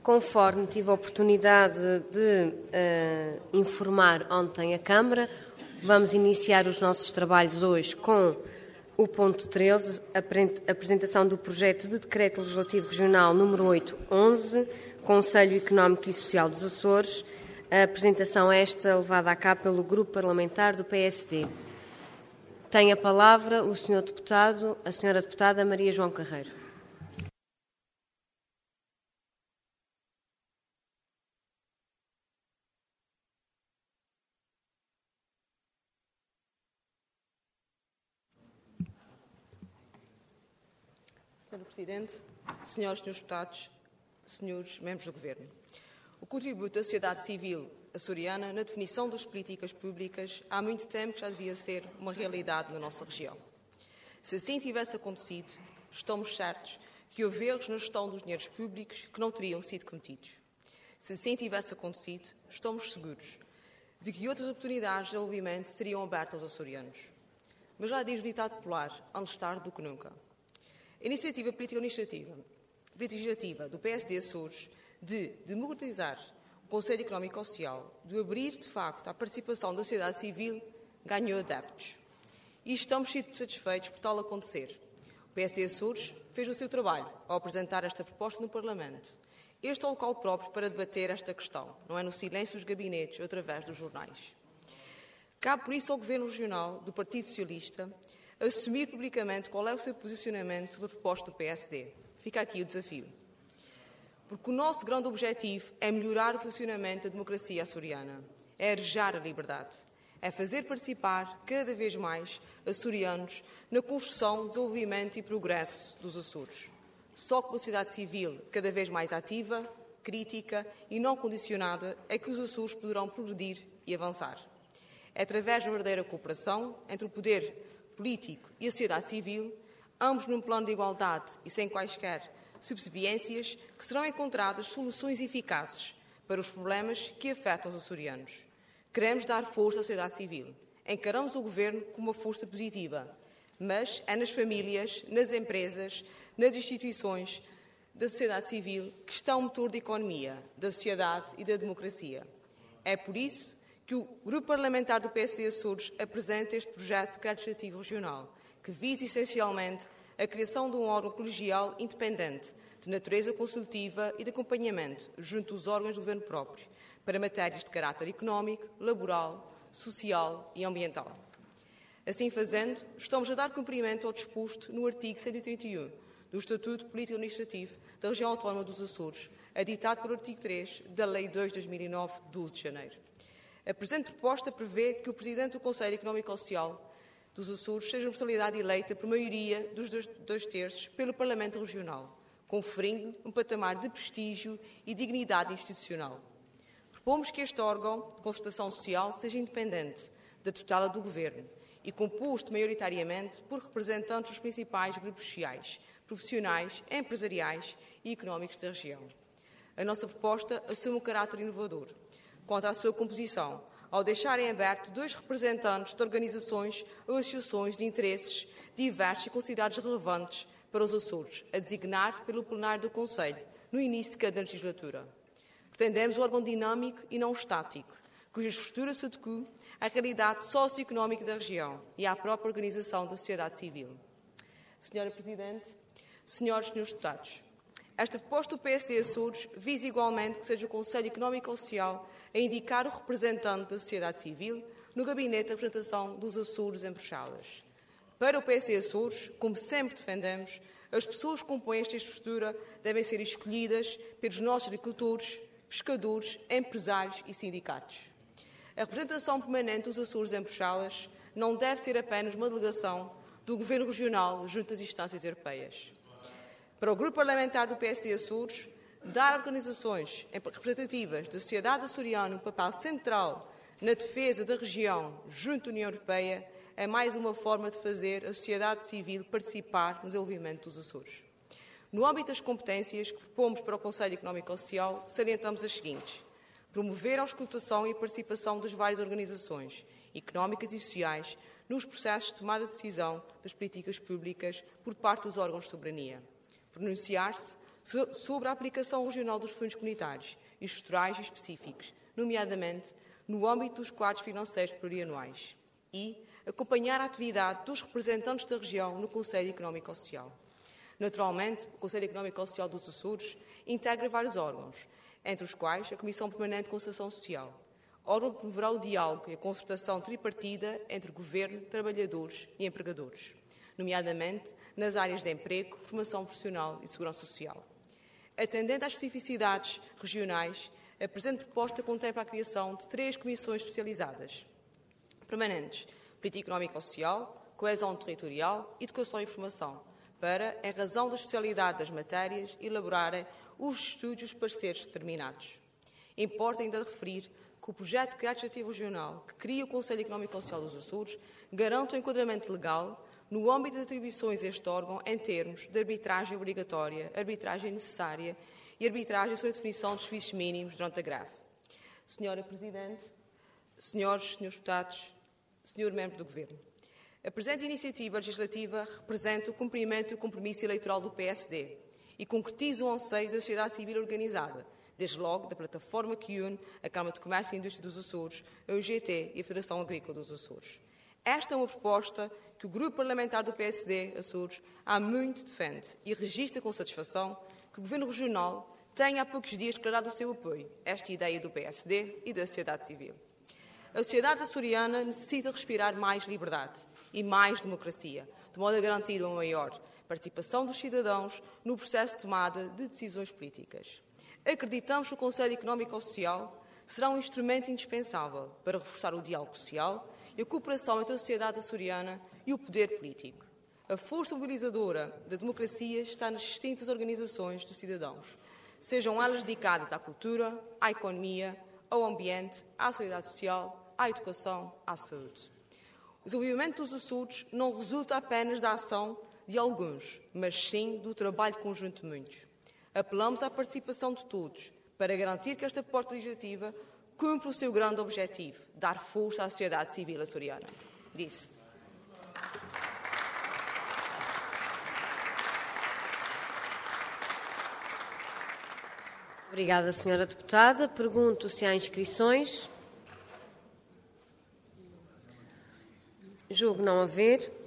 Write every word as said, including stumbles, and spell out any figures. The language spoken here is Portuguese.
Conforme tive a oportunidade de uh, informar ontem a Câmara, vamos iniciar os nossos trabalhos hoje com o ponto treze, a apresentação do projeto de Decreto Legislativo Regional número oitocentos e onze, Conselho Económico e Social dos Açores, a apresentação esta levada a cabo pelo Grupo Parlamentar do P S D. Tem a palavra o senhor Deputado, a senhora Deputada Maria João Carreiro. senhor Presidente, senhoras e senhores deputados, senhores membros do Governo, o contributo da sociedade civil açoriana na definição das políticas públicas há muito tempo que já devia ser uma realidade na nossa região. Se assim tivesse acontecido, estamos certos que houve erros na gestão dos dinheiros públicos que não teriam sido cometidos. Se assim tivesse acontecido, estamos seguros de que outras oportunidades de desenvolvimento seriam abertas aos açorianos. Mas já diz o ditado popular, antes tarde do que nunca. A iniciativa política legislativa do P S D Açores de democratizar o Conselho Económico e Social, de abrir, de facto, à participação da sociedade civil, ganhou adeptos. E estamos satisfeitos por tal acontecer. O P S D Açores fez o seu trabalho ao apresentar esta proposta no Parlamento. Este é o local próprio para debater esta questão, não é no silêncio dos gabinetes ou através dos jornais. Cabe, por isso, ao Governo Regional do Partido Socialista assumir publicamente qual é o seu posicionamento sobre a proposta do P S D. Fica aqui o desafio. Porque o nosso grande objetivo é melhorar o funcionamento da democracia açoriana, é arejar a liberdade, é fazer participar cada vez mais açorianos na construção, desenvolvimento e progresso dos Açores. Só com a sociedade civil cada vez mais ativa, crítica e não condicionada é que os Açores poderão progredir e avançar. É através da verdadeira cooperação entre o poder político e a sociedade civil, ambos num plano de igualdade e sem quaisquer subserviências, que serão encontradas soluções eficazes para os problemas que afetam os açorianos. Queremos dar força à sociedade civil. Encaramos o Governo como uma força positiva, mas é nas famílias, nas empresas, nas instituições da sociedade civil que está o motor da economia, da sociedade e da democracia. É por isso que o Grupo Parlamentar do P S D Açores apresenta este projeto de decreto legislativo regional, que visa essencialmente a criação de um órgão colegial independente, de natureza consultiva e de acompanhamento, junto dos órgãos do Governo próprio, para matérias de caráter económico, laboral, social e ambiental. Assim fazendo, estamos a dar cumprimento ao disposto no artigo cento e trinta e um do Estatuto Político-Administrativo da Região Autónoma dos Açores, editado pelo artigo três da Lei dois de dois mil e nove, de doze de janeiro. A presente proposta prevê que o Presidente do Conselho Económico e Social dos Açores seja uma personalidade eleita por maioria dos dois, dois terços pelo Parlamento Regional, conferindo um patamar de prestígio e dignidade institucional. Propomos que este órgão de concertação social seja independente da tutela do Governo e composto maioritariamente por representantes dos principais grupos sociais, profissionais, empresariais e económicos da região. A nossa proposta assume um caráter inovador quanto à sua composição, ao deixarem aberto dois representantes de organizações ou associações de interesses diversos e considerados relevantes para os Açores, a designar pelo plenário do Conselho, no início de cada legislatura. Pretendemos um órgão dinâmico e não estático, cuja estrutura se adeque à realidade socioeconómica da região e à própria organização da sociedade civil. senhora Presidente, senhoras e senhores deputados, esta proposta do P S D Açores visa igualmente que seja o Conselho Económico e Social a indicar o representante da sociedade civil no gabinete de representação dos Açores em Bruxelas. Para o P S D Açores, como sempre defendemos, as pessoas que compõem esta estrutura devem ser escolhidas pelos nossos agricultores, pescadores, empresários e sindicatos. A representação permanente dos Açores em Bruxelas não deve ser apenas uma delegação do Governo Regional junto às instâncias europeias. Para o Grupo Parlamentar do P S D Açores, dar a organizações representativas da sociedade açoriana um papel central na defesa da região junto à União Europeia é mais uma forma de fazer a sociedade civil participar no desenvolvimento dos Açores. No âmbito das competências que propomos para o Conselho Económico e Social, salientamos as seguintes: promover a auscultação e a participação das várias organizações económicas e sociais nos processos de tomada de decisão das políticas públicas por parte dos órgãos de soberania. Pronunciar-se sobre a aplicação regional dos fundos comunitários e estruturais específicos, nomeadamente no âmbito dos quadros financeiros plurianuais, e acompanhar a atividade dos representantes da região no Conselho Económico e Social. Naturalmente, o Conselho Económico e Social dos Açores integra vários órgãos, entre os quais a Comissão Permanente de Concertação Social, órgão que promoverá o diálogo e a concertação tripartida entre Governo, trabalhadores e empregadores, nomeadamente nas áreas de emprego, formação profissional e segurança social. Atendendo às especificidades regionais, a presente proposta contempla a criação de três comissões especializadas permanentes: Política Económica e Social, Coesão Territorial e Educação e Formação, para, em razão da especialidade das matérias, elaborarem os estudos e os pareceres determinados. Importa ainda referir que o projeto de crédito ativo regional que cria o Conselho Económico e Social dos Açores garante o enquadramento legal no âmbito das atribuições a este órgão em termos de arbitragem obrigatória, arbitragem necessária e arbitragem sobre a definição dos serviços mínimos durante a greve. Senhora Presidente, senhores, senhores deputados, senhor Membro do Governo, a presente iniciativa legislativa representa o cumprimento e o compromisso eleitoral do P S D e concretiza o anseio da sociedade civil organizada, desde logo da plataforma que une a Câmara de Comércio e Indústria dos Açores, a U G T e a Federação Agrícola dos Açores. Esta é uma proposta que o Grupo Parlamentar do P S D Açores há muito defende e registra com satisfação que o Governo Regional tenha há poucos dias declarado o seu apoio a esta ideia do P S D e da sociedade civil. A sociedade açoriana necessita respirar mais liberdade e mais democracia, de modo a garantir uma maior participação dos cidadãos no processo de tomada de decisões políticas. Acreditamos que o Conselho Económico e Social será um instrumento indispensável para reforçar o diálogo social e a cooperação entre a sociedade açoriana e o poder político. A força mobilizadora da democracia está nas distintas organizações de cidadãos, sejam elas dedicadas à cultura, à economia, ao ambiente, à solidariedade social, à educação, à saúde. O desenvolvimento dos Açores não resulta apenas da ação de alguns, mas sim do trabalho conjunto de muitos. Apelamos à participação de todos para garantir que esta porta legislativa cumpre o seu grande objetivo, dar força à sociedade civil açoriana. Disse. Obrigada, senhora Deputada. Pergunto se há inscrições. Julgo não haver.